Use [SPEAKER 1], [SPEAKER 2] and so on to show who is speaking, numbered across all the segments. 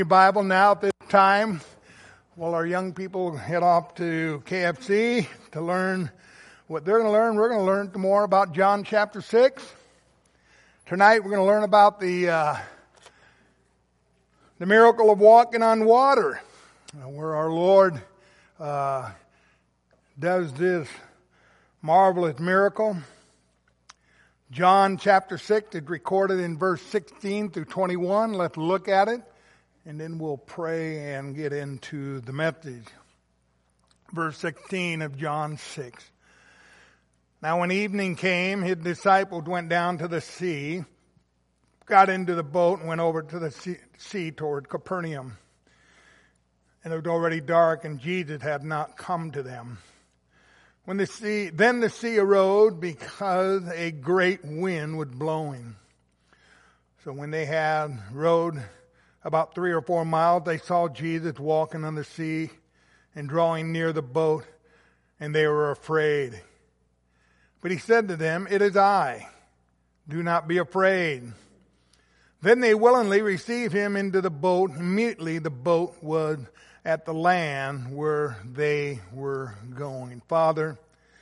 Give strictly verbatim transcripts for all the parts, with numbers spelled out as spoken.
[SPEAKER 1] Your Bible now at this time. While our young people head off to K F C to learn what they're going to learn, we're going to learn more about John chapter six. Tonight we're going to learn about the uh, the miracle of walking on water, where our Lord uh, does this marvelous miracle. John chapter six is recorded in verse sixteen through twenty-one. Let's look at it, and then we'll pray and get into the message. Verse sixteen of John six. Now when evening came, his disciples went down to the sea, got into the boat, and went over to the sea, sea toward Capernaum. And it was already dark, and Jesus had not come to them. When the sea, then the sea arose because a great wind was blowing. So when they had rowed about three or four miles, they saw Jesus walking on the sea and drawing near the boat, and they were afraid. But he said to them, "It is I. Do not be afraid." Then they willingly received him into the boat. Immediately the boat was at the land where they were going. Father,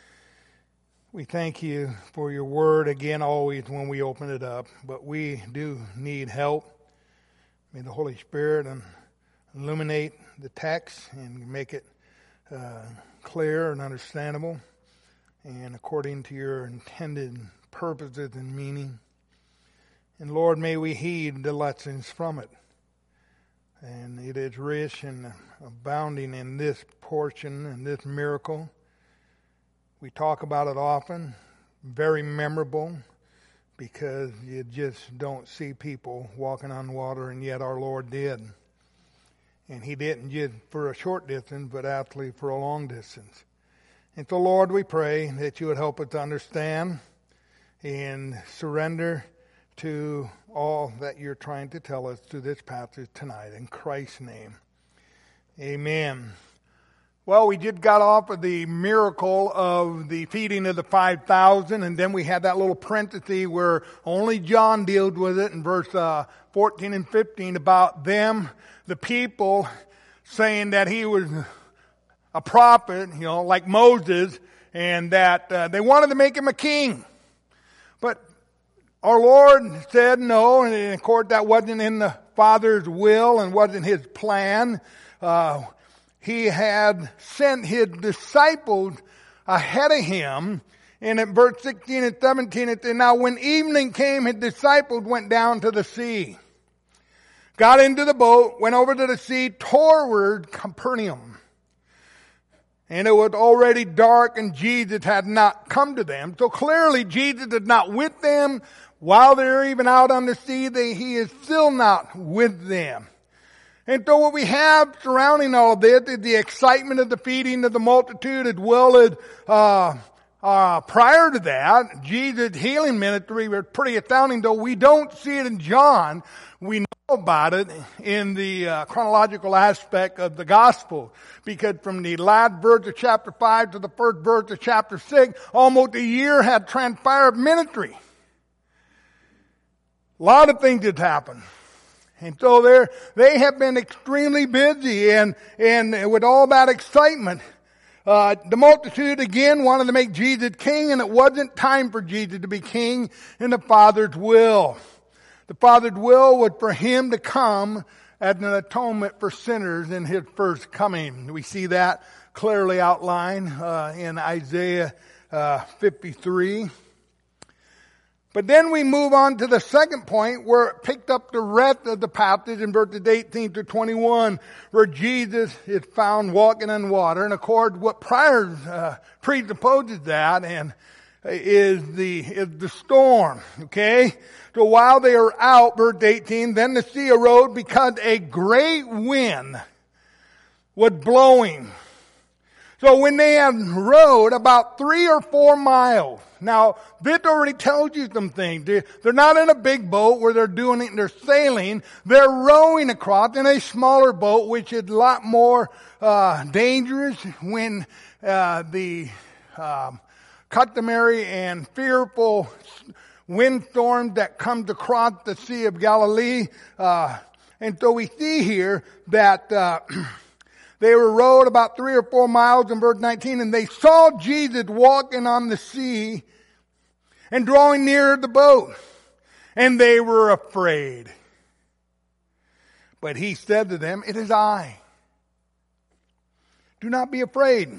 [SPEAKER 1] we thank you for your word again always when we open it up, but we do need help. May the Holy Spirit illuminate the text and make it uh, clear and understandable and according to your intended purposes and meaning. And Lord, may we heed the lessons from it. And it is rich and abounding in this portion and this miracle. We talk about it often, very memorable, because you just don't see people walking on water, and yet our Lord did. And he didn't just for a short distance, but actually for a long distance. And so, Lord, we pray that you would help us to understand and surrender to all that you're trying to tell us through this passage tonight. In Christ's name, amen. Well, we just got off of the miracle of the feeding of the five thousand, and then we had that little parenthesis where only John deals with it in verse uh, fourteen and fifteen about them, the people, saying that he was a prophet, you know, like Moses, and that uh, they wanted to make him a king. But our Lord said no, and of course that wasn't in the Father's will and wasn't his plan. Uh, he had sent his disciples ahead of him. And in verse sixteen and seventeen it said, "Now when evening came, his disciples went down to the sea, got into the boat, went over to the sea toward Capernaum. And it was already dark, and Jesus had not come to them." So clearly Jesus is not with them. While they're even out on the sea, they, he is still not with them. And so what we have surrounding all of this is the excitement of the feeding of the multitude, as well as uh, uh, prior to that, Jesus' healing ministry was pretty astounding, though we don't see it in John. We know about it in the uh, chronological aspect of the gospel, because from the last verse of chapter five to the first verse of chapter six, almost a year had transpired ministry. A lot of things had happened. And so they're, they have been extremely busy, and, and with all that excitement, uh, the multitude again wanted to make Jesus king, and it wasn't time for Jesus to be king in the Father's will. The Father's will was for him to come as an atonement for sinners in his first coming. We see that clearly outlined uh, in Isaiah uh, fifty-three. But then we move on to the second point, where it picked up the rest of the passage in verses eighteen to twenty-one, where Jesus is found walking on water. And of course, what prior uh, presupposes that and is the is the storm. Okay, so while they are out, verse eighteen, then the sea arose because a great wind was blowing. So when they had rowed about three or four miles, now this already tells you some things. They're not in a big boat where they're doing it and they're sailing. They're rowing across in a smaller boat, which is a lot more uh, dangerous when uh, the um, customary and fearful windstorms that come across the Sea of Galilee uh, And so we see here that uh, they were rowed about three or four miles in verse nineteen, and they saw Jesus walking on the sea and drawing near the boat, and they were afraid. But he said to them, "It is I. Do not be afraid."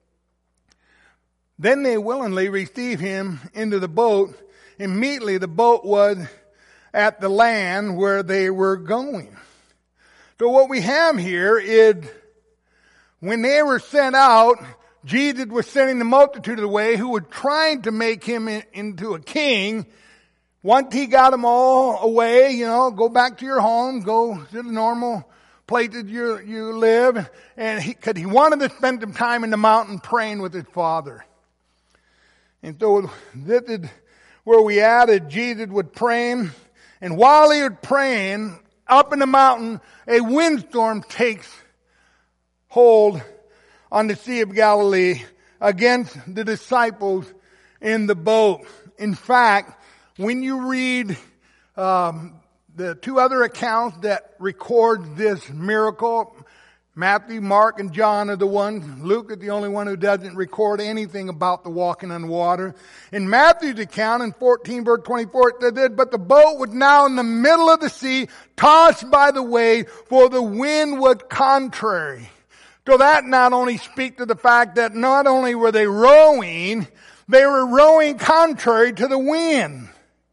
[SPEAKER 1] Then they willingly received him into the boat. Immediately the boat was at the land where they were going. So what we have here is when they were sent out, Jesus was sending the multitude away who were trying to make him in, into a king. Once he got them all away, you know, go back to your home, go to the normal places you, you live. And he, cause he wanted to spend some time in the mountain praying with his Father. And so this is where we added Jesus was praying. And while he was praying, up in the mountain, a windstorm takes hold on the Sea of Galilee against the disciples in the boat. In fact, when you read um, the two other accounts that record this miracle, Matthew, Mark, and John are the ones. Luke is the only one who doesn't record anything about the walking on water. In Matthew's account, in fourteen verse twenty-four, it said, "But the boat was now in the middle of the sea, tossed by the wave, for the wind was contrary." So that not only speaks to the fact that not only were they rowing, they were rowing contrary to the wind,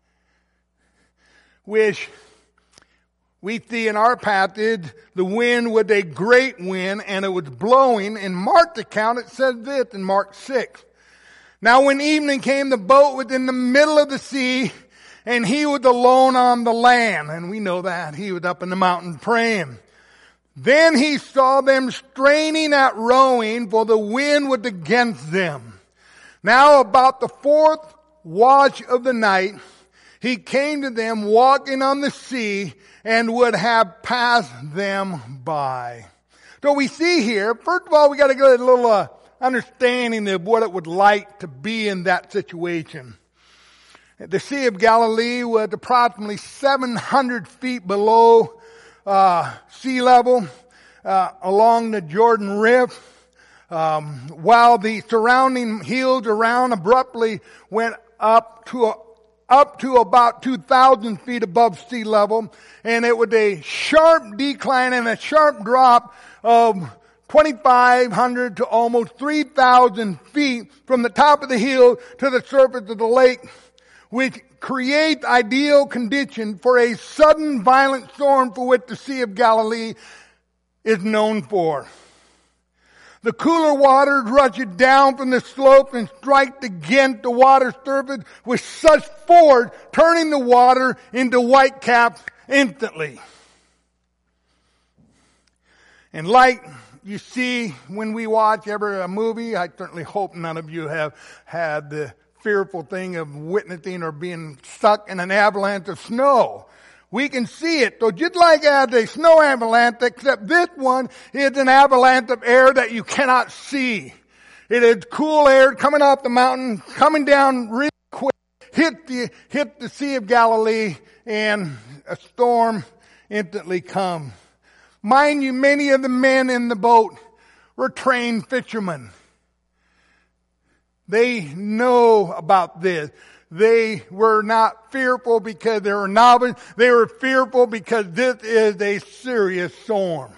[SPEAKER 1] which we see in our passage, the wind was a great wind, and it was blowing. In Mark's account, it says this in Mark six. "Now when evening came, the boat was in the middle of the sea, and he was alone on the land." And we know that. He was up in the mountain praying. "Then he saw them straining at rowing, for the wind was against them. Now about the fourth watch of the night, he came to them walking on the sea, and would have passed them by." So we see here, first of all, we got to get a little uh, understanding of what it would like to be in that situation. The Sea of Galilee was approximately seven hundred feet below uh, sea level uh, along the Jordan River, um, while the surrounding hills around abruptly went up to a up to about two thousand feet above sea level, and it was a sharp decline and a sharp drop of twenty-five hundred to almost three thousand feet from the top of the hill to the surface of the lake, which creates ideal conditions for a sudden violent storm for which the Sea of Galilee is known for. The cooler waters rush down from the slope and strike against the water surface with such force, turning the water into white caps instantly. And like you see when we watch ever a movie, I certainly hope none of you have had the fearful thing of witnessing or being stuck in an avalanche of snow. We can see it. So just like as a snow avalanche, except this one is an avalanche of air that you cannot see. It is cool air coming off the mountain, coming down really quick, hit the, hit the Sea of Galilee, and a storm instantly comes. Mind you, many of the men in the boat were trained fishermen. They know about this. They were not fearful because they were novice. They were fearful because this is a serious storm.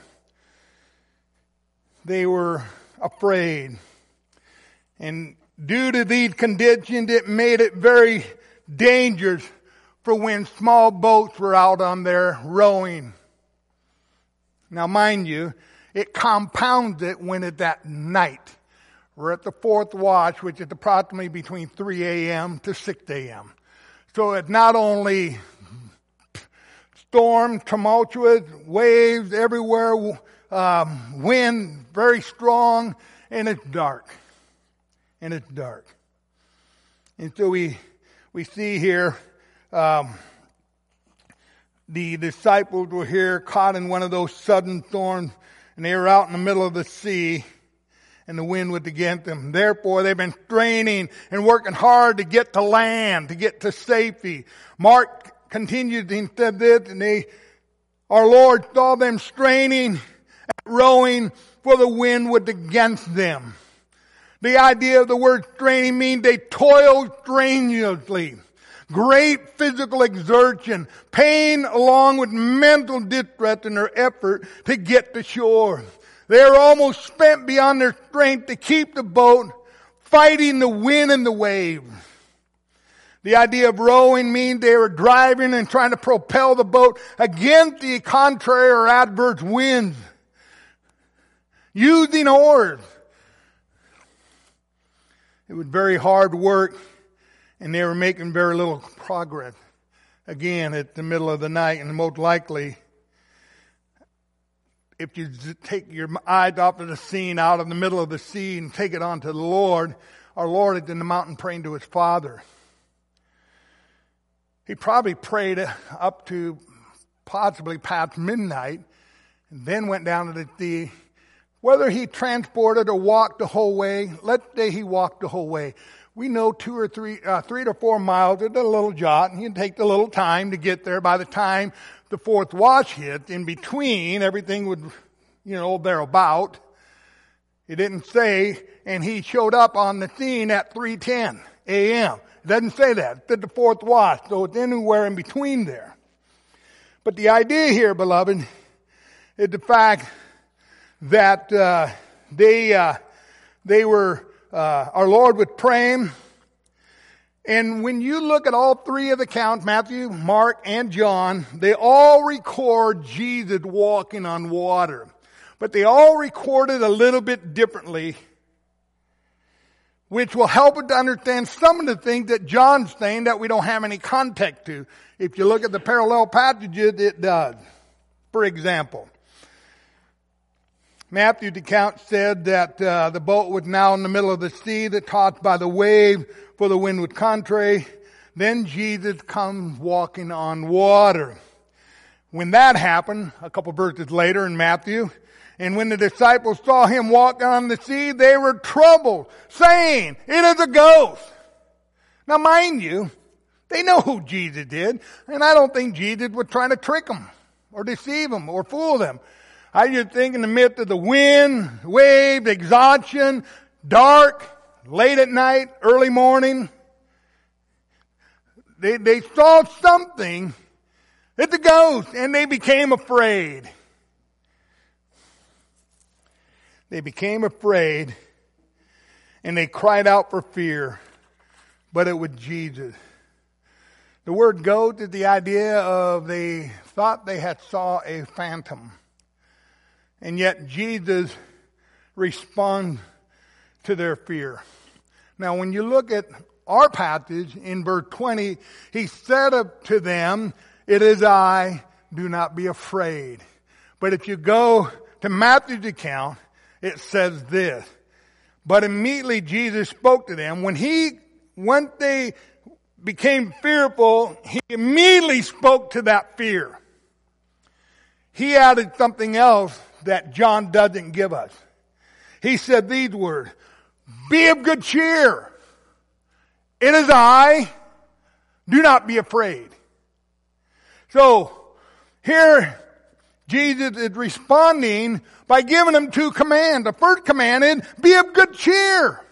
[SPEAKER 1] They were afraid. And due to these conditions, it made it very dangerous for when small boats were out on there rowing. Now mind you, it compounds it when it's at night. We're at the fourth watch, which is approximately between three a.m. to six a.m. So it's not only storm, tumultuous, waves everywhere, um, wind very strong, and it's dark. And it's dark. And so we we see here um, the disciples were here caught in one of those sudden storms, and they were out in the middle of the sea, and the wind was against them. Therefore, they've been straining and working hard to get to land, to get to safety. Mark continued and said this, and they our Lord saw them straining at rowing, for the wind was against them. The idea of the word straining means they toiled strenuously. Great physical exertion, pain along with mental distress in their effort to get to shore. They were almost spent beyond their strength to keep the boat, fighting the wind and the waves. The idea of rowing means they were driving and trying to propel the boat against the contrary or adverse winds, using oars. It was very hard work, and they were making very little progress. Again, at the middle of the night, and most likely, if you take your eyes off of the scene, out of the middle of the sea, and take it on to the Lord, our Lord is in the mountain praying to his Father. He probably prayed up to possibly past midnight, and then went down to the sea. Whether he transported or walked the whole way, let's say he walked the whole way. We know two or three, uh, three to four miles is a little jot, and you take a little time to get there. By the time the fourth watch hit, in between, everything would, you know, thereabout. It didn't say, and he showed up on the scene at three ten a.m. It doesn't say that. It said the fourth watch, so it's anywhere in between there. But the idea here, beloved, is the fact that uh, they uh, they were, uh, our Lord was praying. And when you look at all three of the accounts, Matthew, Mark, and John, they all record Jesus walking on water. But they all record it a little bit differently, which will help us to understand some of the things that John's saying that we don't have any context to. If you look at the parallel passages, it does. For example, Matthew's account said that uh, the boat was now in the middle of the sea, that tossed by the wave, for the wind was contrary. Then Jesus comes walking on water. When that happened, a couple verses later in Matthew, and when the disciples saw him walk on the sea, they were troubled, saying, "It is a ghost." Now mind you, they know who Jesus did, and I don't think Jesus was trying to trick them, or deceive them, or fool them. I just think in the midst of the wind, waves, exhaustion, dark, late at night, early morning, they, they saw something. It's a ghost, and they became afraid. They became afraid, and they cried out for fear, but it was Jesus. The word ghost is the idea of they thought they had saw a phantom. And yet Jesus responds to their fear. Now when you look at our passage in verse twenty, he said to them, "It is I, do not be afraid." But if you go to Matthew's account, it says this, "But immediately Jesus spoke to them." When he, when they became fearful, he immediately spoke to that fear. He added something else that John doesn't give us. He said these words, "Be of good cheer. It is I. Do not be afraid." So, here, Jesus is responding by giving them two commands. The first command is, be of good cheer.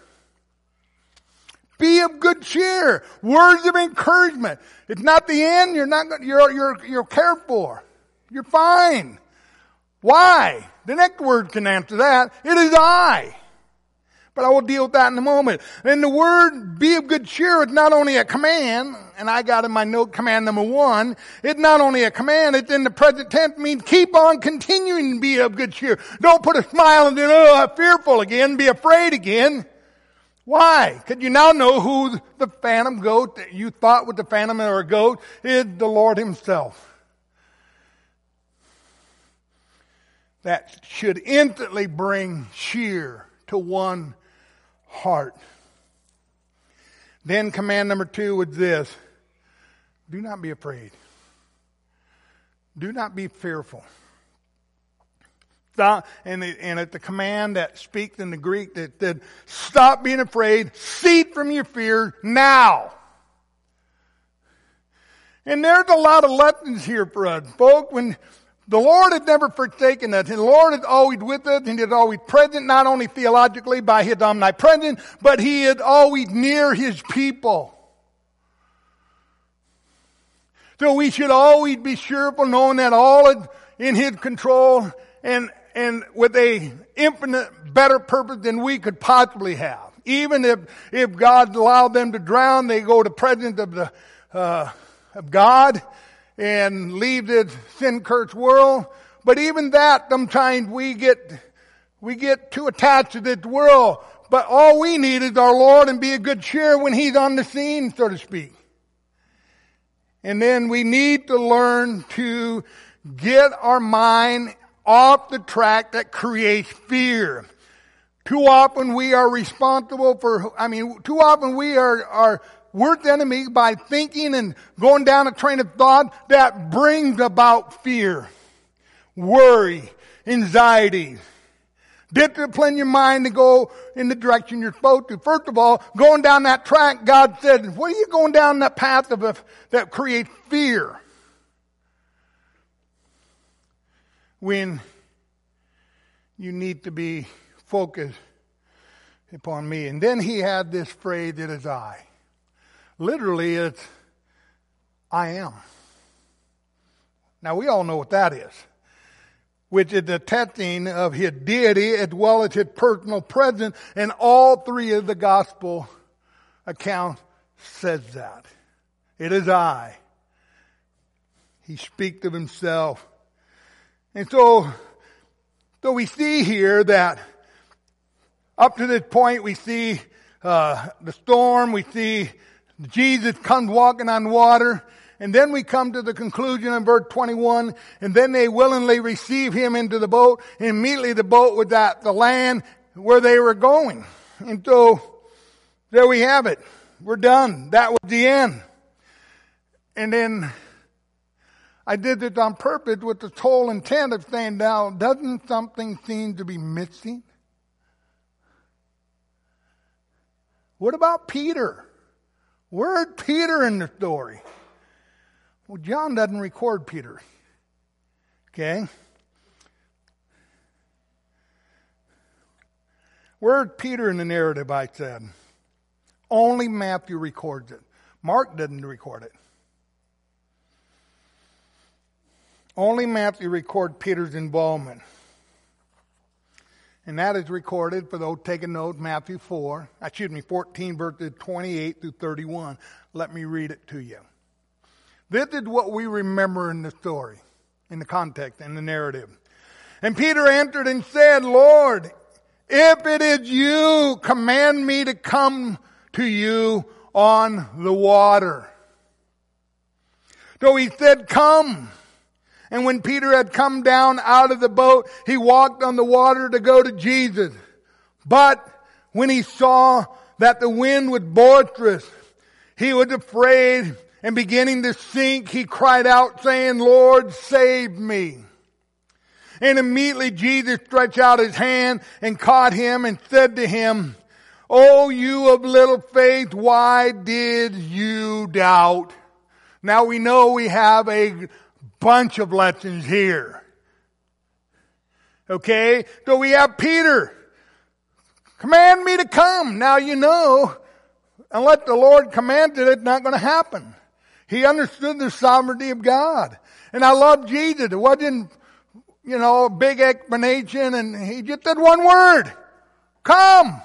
[SPEAKER 1] Be of good cheer. Words of encouragement. It's not the end. You're not, you're, you're, you're cared for. You're fine. Why? The next word can answer that. It is I. But I will deal with that in a moment. And the word be of good cheer is not only a command, and I got in my note command number one, it's not only a command, it's in the present tense, means keep on continuing to be of good cheer. Don't put a smile and then, oh, I'm fearful again, be afraid again. Why? Because you now know who the phantom goat that you thought was the phantom or a goat is, the Lord himself. That should instantly bring cheer to one heart. Then command number two was this: do not be afraid. Do not be fearful. Stop, and, it, and it's the command that speaks in the Greek that said, stop being afraid, cease from your fear now. And there's a lot of lessons here for us, folks. When The Lord had never forsaken us. And the Lord is always with us, and He is always present, not only theologically by His omnipresence, but He is always near His people. So we should always be cheerful, knowing that all is in His control, and and with a infinite better purpose than we could possibly have. Even if if God allowed them to drown, they go to the presence of the uh, of God and leave this sin-cursed world. But even that, sometimes we get we get too attached to this world. But all we need is our Lord, and be a good cheer when He's on the scene, so to speak. And then we need to learn to get our mind off the track that creates fear. Too often we are responsible for, I mean, too often we are our worst enemy by thinking and going down a train of thought that brings about fear, worry, anxiety. Discipline your mind to go in the direction you're supposed to. First of all, going down that track, God said, what are you going down that path of a, that creates fear? When you need to be focused upon me. And then he had this phrase, it is I. Literally, it's, I am. Now, we all know what that is, which is the testing of His deity as well as His personal presence. And all three of the gospel accounts says that. It is I. He speaks of Himself. And so, so we see here that up to this point we see uh, the storm, we see Jesus comes walking on water. And then we come to the conclusion in verse twenty-one, and then they willingly receive Him into the boat, and immediately the boat was at the land where they were going. And so, there we have it. We're done. That was the end. And then, I did this on purpose with the whole intent of saying, now, doesn't something seem to be missing? What about Peter? Where's Peter in the story? Well, John doesn't record Peter. Okay? Where's Peter in the narrative, I said? Only Matthew records it. Mark doesn't record it. Only Matthew records Peter's involvement. And that is recorded, for those taking notes, Matthew four, excuse me, fourteen, verses twenty-eight through thirty-one. Let me read it to you. This is what we remember in the story, in the context, in the narrative. And Peter answered and said, Lord, if it is you, command me to come to you on the water. So he said, come. And when Peter had come down out of the boat, he walked on the water to go to Jesus. But when he saw that the wind was boisterous, he was afraid, and beginning to sink, he cried out, saying, Lord, save me. And immediately Jesus stretched out His hand and caught him and said to him, O you of little faith, why did you doubt? Now we know we have a bunch of lessons here. Okay? So we have Peter. Command me to come. Now you know, unless the Lord commanded it, it's not going to happen. He understood the sovereignty of God. And I love Jesus. It wasn't, you know, a big explanation, and He just said one word. Come.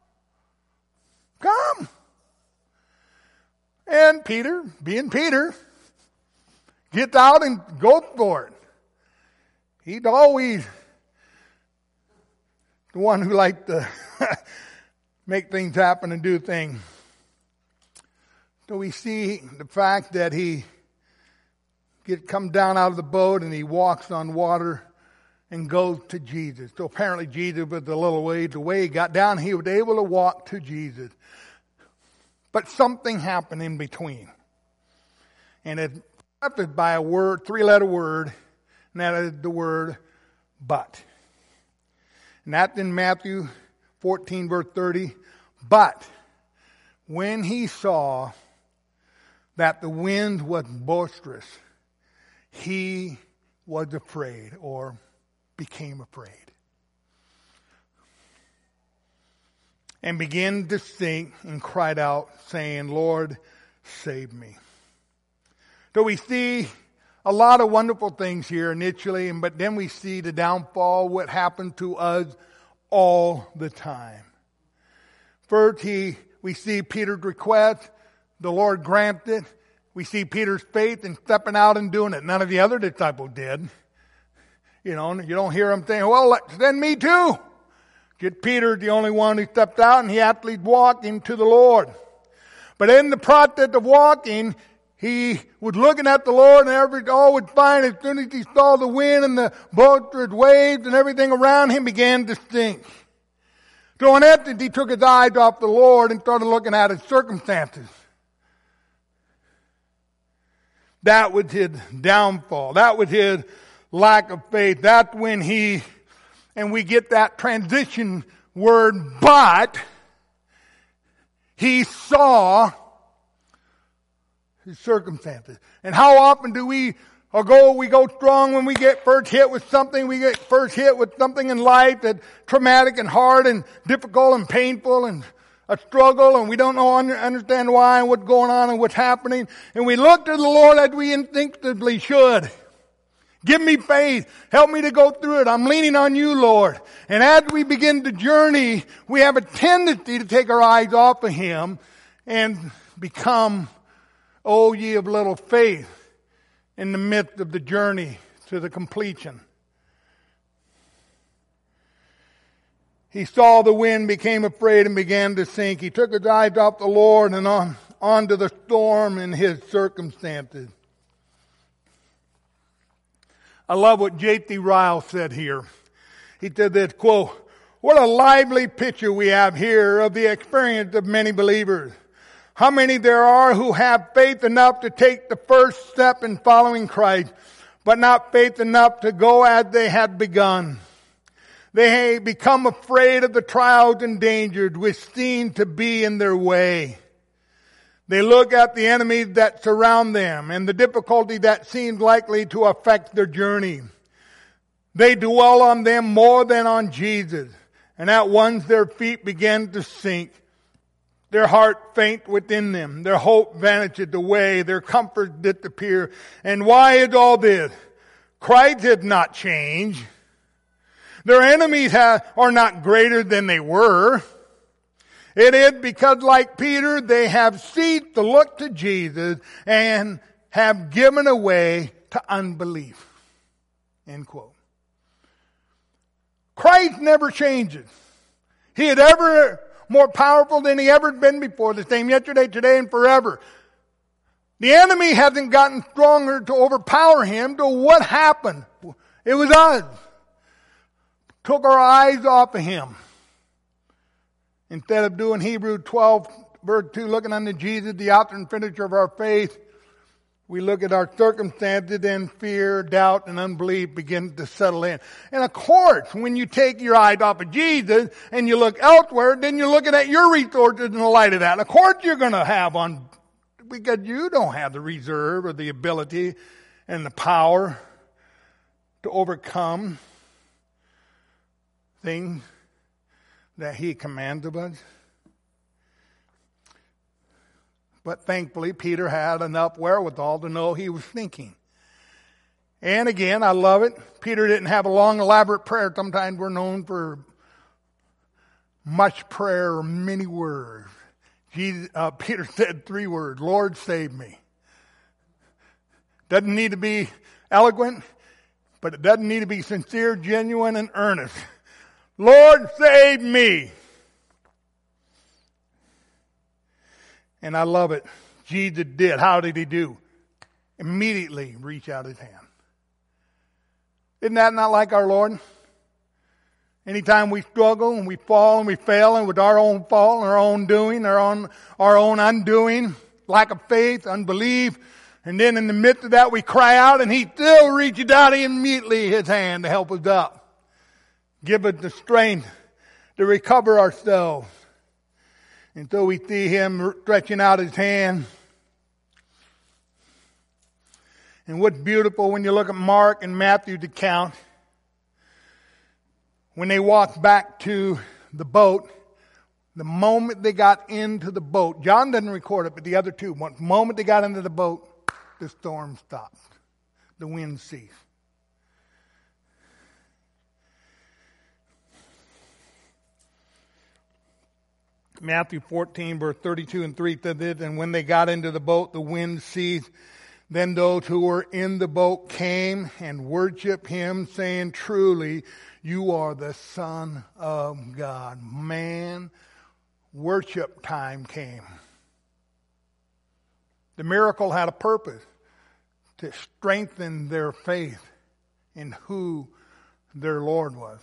[SPEAKER 1] Come. And Peter, being Peter, gets out and goes for it. He's always the one who likes to make things happen and do things. So we see the fact that he get come down out of the boat and he walks on water and goes to Jesus. So apparently Jesus was a little ways away. He got down, he was able to walk to Jesus. But something happened in between. And it's prefaced by a word, three-letter word, and that is the word but. And that's in Matthew fourteen, verse thirty. But when he saw that the wind was boisterous, he was afraid or became afraid. And began to sink and cried out, saying, Lord, save me. So we see a lot of wonderful things here initially, but then we see the downfall, what happened to us all the time. First, he, we see Peter's request. The Lord granted it. We see Peter's faith in stepping out and doing it. None of the other disciples did. You know, you don't hear them saying, well, send me too. Just Peter, the only one who stepped out, and he actually walked into the Lord. But in the process of walking, he was looking at the Lord, and every, all was fine. As soon as he saw the wind and the boats and waves and everything around him began to sink. So in essence, he took his eyes off the Lord and started looking at his circumstances. That was his downfall. That was his lack of faith. That's when he, and we get that transition word, but he saw his circumstances. And how often do we or go, we go strong when we get first hit with something, we get first hit with something in life that's traumatic and hard and difficult and painful and a struggle, and we don't know, understand why and what's going on and what's happening. And we look to the Lord as we instinctively should. Give me faith. Help me to go through it. I'm leaning on you, Lord. And as we begin the journey, we have a tendency to take our eyes off of Him and become, oh, ye of little faith, in the midst of the journey to the completion. He saw the wind, became afraid, and began to sink. He took his eyes off the Lord and on onto the storm and his circumstances. I love what J T Ryle said here. He said this, quote, what a lively picture we have here of the experience of many believers. How many there are who have faith enough to take the first step in following Christ, but not faith enough to go as they had begun. They become afraid of the trials and dangers which seem to be in their way. They look at the enemies that surround them and the difficulty that seems likely to affect their journey. They dwell on them more than on Jesus, and at once their feet begin to sink. Their heart faint within them. Their hope vanishes away. Their comfort disappear. And why is all this? Christ has not changed. Their enemies have, are not greater than they were. It is because, like Peter, they have ceased to look to Jesus and have given away to unbelief. End quote. Christ never changes. He had ever more powerful than he ever been before. The same yesterday, today, and forever. The enemy hasn't gotten stronger to overpower him. So what happened? It was us. Took our eyes off of him. Instead of doing Hebrews twelve, verse two, looking unto Jesus, the author and finisher of our faith, we look at our circumstances and fear, doubt, and unbelief begin to settle in. And of course, when you take your eyes off of Jesus and you look elsewhere, then you're looking at your resources in the light of that. And of course you're going to have on, because you don't have the reserve or the ability and the power to overcome things that He commands of us. But thankfully, Peter had enough wherewithal to know he was thinking. And again, I love it. Peter didn't have a long, elaborate prayer. Sometimes we're known for much prayer or many words. Jesus, uh, Peter said three words, Lord, save me. Doesn't need to be eloquent, but it doesn't need to be sincere, genuine, and earnest. Lord, save me. And I love it. Jesus did. How did He do? Immediately reach out His hand. Isn't that not like our Lord? Anytime we struggle and we fall and we fail and with our own fault and our own doing, our own, our own undoing, lack of faith, unbelief, and then in the midst of that we cry out and He still reaches out immediately His hand to help us up. Give us the strength to recover ourselves. And so we see Him stretching out His hand. And what's beautiful when you look at Mark and Matthew's account, when they walked back to the boat, the moment they got into the boat, John doesn't record it, but the other two, the moment they got into the boat, the storm stopped. The wind ceased. Matthew fourteen, verse thirty-two and three said this, and when they got into the boat, the wind ceased. Then those who were in the boat came and worshiped him, saying, truly, you are the Son of God. Man, worship time came. The miracle had a purpose, to strengthen their faith in who their Lord was.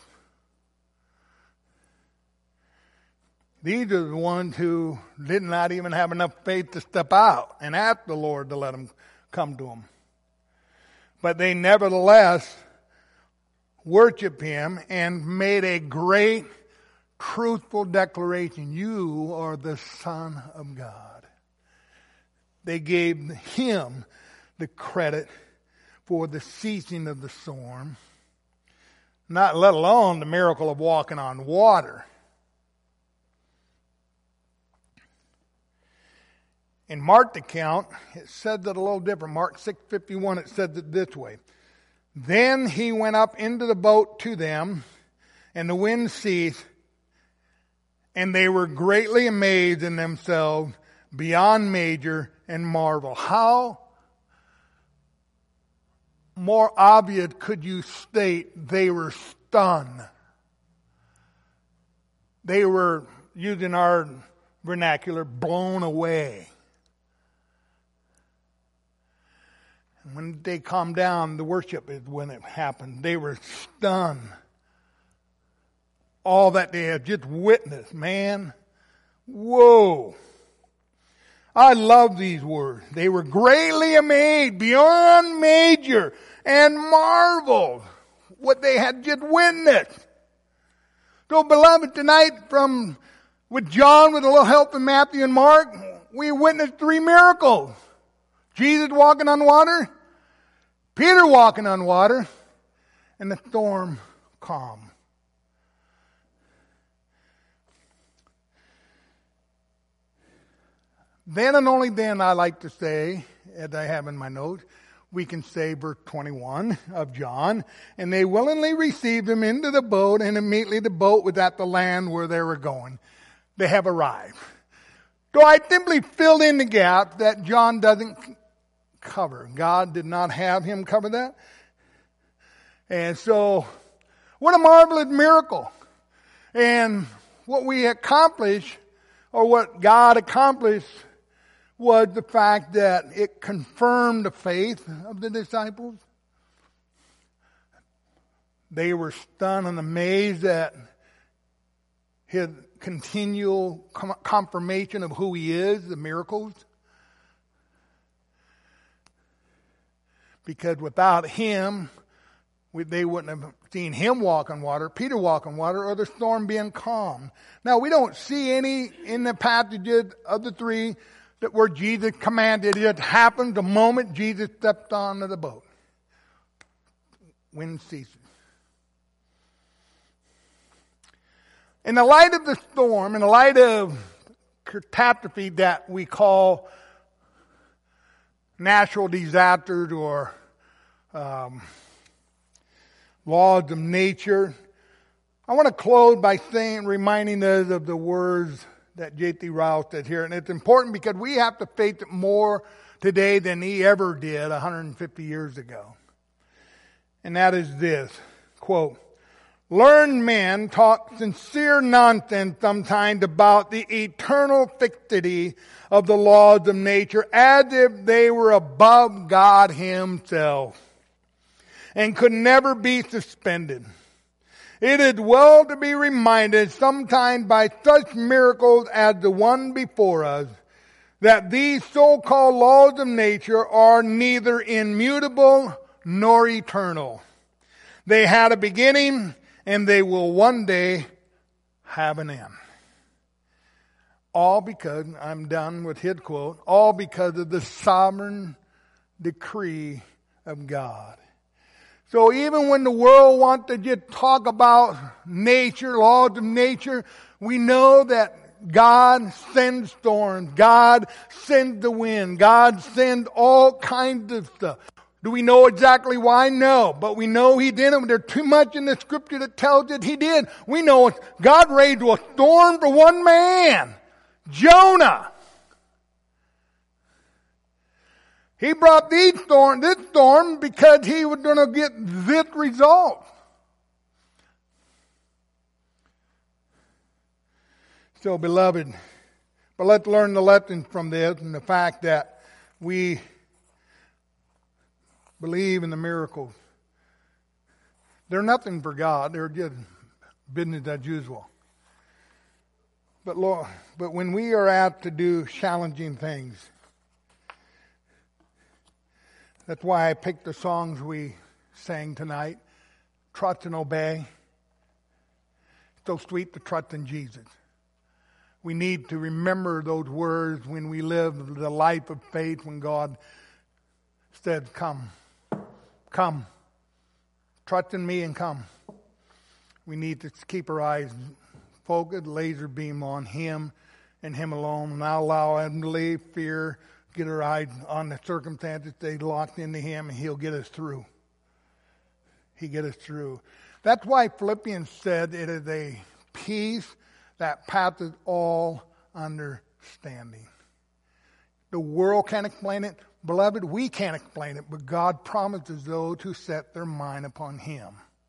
[SPEAKER 1] These are the ones who did not even have enough faith to step out and ask the Lord to let them come to them. But they nevertheless worshiped him and made a great, truthful declaration. You are the Son of God. They gave him the credit for the ceasing of the storm, not let alone the miracle of walking on water. In Mark's account, it said that a little different. Mark six fifty-one, it said it this way. Then he went up into the boat to them, and the wind ceased, and they were greatly amazed in themselves beyond measure and marvel. How more obvious could you state they were stunned? They were, using our vernacular, blown away. When they calmed down, the worship is when it happened. They were stunned. All that they had just witnessed, man. Whoa. I love these words. They were greatly amazed beyond measure and marveled what they had just witnessed. So beloved, tonight from with John, with a little help from Matthew and Mark, we witnessed three miracles. Jesus walking on water, Peter walking on water, and the storm calm. Then and only then, I like to say, as I have in my notes, we can say verse twenty-one of John, and they willingly received him into the boat, and immediately the boat was at the land where they were going. They have arrived. So I simply filled in the gap that John doesn't cover. God did not have him cover that. And so, what a marvelous miracle. And what we accomplished, or what God accomplished, was the fact that it confirmed the faith of the disciples. They were stunned and amazed at his continual confirmation of who he is, the miracles. Because without him, they wouldn't have seen him walk on water, Peter walk on water, or the storm being calm. Now, we don't see any in the passages of the three that where Jesus commanded. It happened the moment Jesus stepped onto the boat. Wind ceases. In the light of the storm, in the light of catastrophe that we call natural disasters or um, laws of nature, I want to close by saying, reminding us of the words that J T Ryle said here. And it's important because we have to face it more today than he ever did one hundred fifty years ago. And that is this, quote, learned men talk sincere nonsense sometimes about the eternal fixity of the laws of nature as if they were above God himself and could never be suspended. It is well to be reminded sometimes by such miracles as the one before us that these so-called laws of nature are neither immutable nor eternal. They had a beginning and they will one day have an end. All because, I'm done with his quote, all because of the sovereign decree of God. So even when the world wants to just talk about nature, laws of nature, we know that God sends storms. God sends the wind. God sends all kinds of stuff. Do we know exactly why? No. But we know He did it. There's too much in the Scripture that tells it He did. We know God raised a storm for one man, Jonah. He brought these storm, this storm because he was going to get this result. So, beloved, but let's learn the lesson from this and the fact that we believe in the miracles. They're nothing for God. They're just business as usual. But Lord, but when we are asked to do challenging things, that's why I picked the songs we sang tonight. Trust and obey. It's so sweet to trust in Jesus. We need to remember those words when we live the life of faith, when God said, come, come, trust in me and come. We need to keep our eyes focused, laser beam on Him and Him alone, and not allow unbelief, fear, get our eyes on the circumstances, stay locked into Him, and He'll get us through. He get us through. That's why Philippians said it is a peace that passes all understanding. The world can't explain it. Beloved, we can't explain it, but God promises those who set their mind upon Him.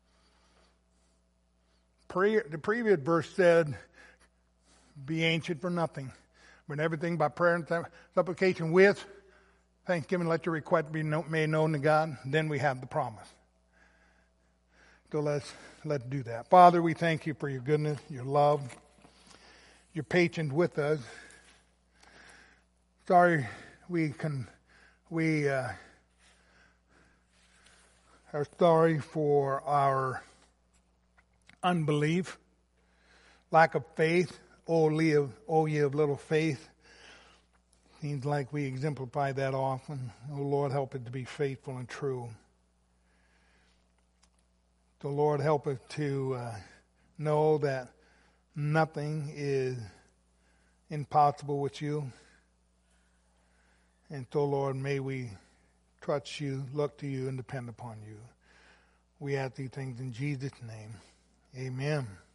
[SPEAKER 1] Pre- the previous verse said, be anxious for nothing, but everything by prayer and supplication with thanksgiving, let your request be made known to God. Then we have the promise. So let's let's do that. Father, we thank you for your goodness, your love, your patience with us. Sorry, we can we uh, are sorry for our unbelief, lack of faith. Oh, live, oh, ye of little faith. Seems like we exemplify that often. Oh, Lord, help it to be faithful and true. So, Lord, help us to uh, know that nothing is impossible with you. And so, Lord, may we trust you, look to you, and depend upon you. We ask these things in Jesus' name. Amen.